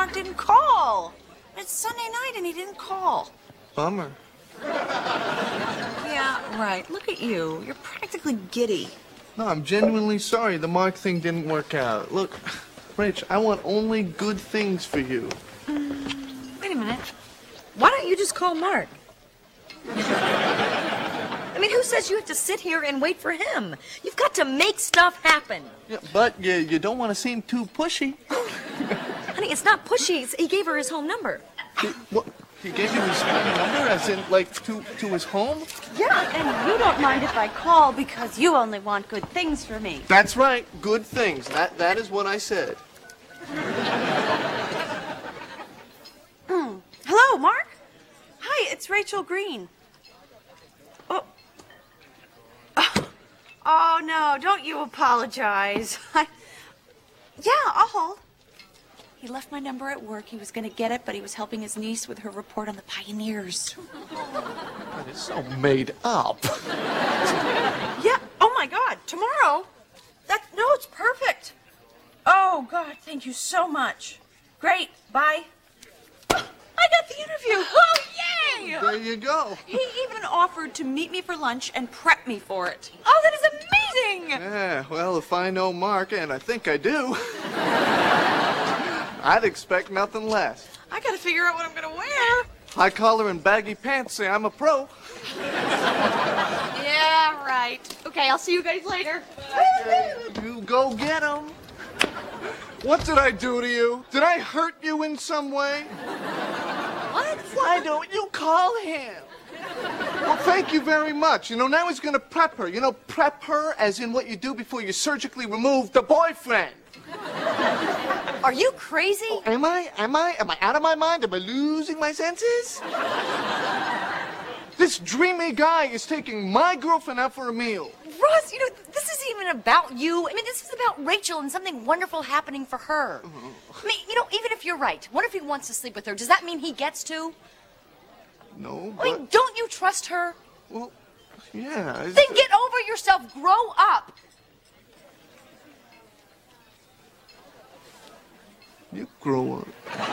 Mark didn't call. It's Sunday night and he didn't call. Bummer. Yeah, right. Look at you. You're practically giddy. No, I'm genuinely sorry the Mark thing didn't work out. Look, Rach, I want only good things for you. Wait a minute. Why don't you just call Mark? I mean, who says you have to sit here and wait for him? You've got to make stuff happen. Yeah, but you don't want to seem too pushy. Honey, it's not pushy. He gave her his home number. What? He gave you his phone number, as in, like, to his home? Yeah, and you don't mind if I call because you only want good things for me. That's right. Good things. That is what I said. Hello, Mark? Hi, it's Rachel Green. Oh. Oh, no, don't you apologize. Yeah, I'll hold. He left my number at work. He was going to get it, but he was helping his niece with her report on the pioneers. That is so made up. Yeah, oh my God, tomorrow? No, it's perfect. Oh, God, thank you so much. Great, bye. I got the interview. Oh, yay! There you go. He even offered to meet me for lunch and prep me for it. Oh, that is amazing! Yeah, well, if I know Mark, and I think I do, I'd expect nothing less. I gotta figure out what I'm gonna wear. High collar and baggy pants say I'm a pro. Yeah, right. Okay, I'll see you guys later. You go get 'em. What did I do to you? Did I hurt you in some way? What? Why don't you call him? Well, thank you very much. You know, now he's gonna prep her. You know, prep her as in what you do before you surgically remove the boyfriend. Are you crazy? Oh, am I? Am I out of my mind? Am I losing my senses? This dreamy guy is taking my girlfriend out for a meal. Ross, you know, this isn't even about you. I mean, this is about Rachel and something wonderful happening for her. I mean, you know, even if you're right, what if he wants to sleep with her? Does that mean he gets to? No, I mean, don't you trust her? Well, yeah. Then get over yourself. Grow up. You grow up.